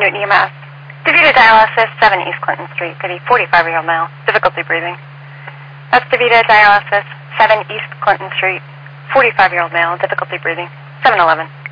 900 EMS. DeVita dialysis, 7 East Clinton Street. To be 45-year-old male, difficulty breathing. That's DeVita dialysis, 7 East Clinton Street. 45-year-old male, difficulty breathing. 711.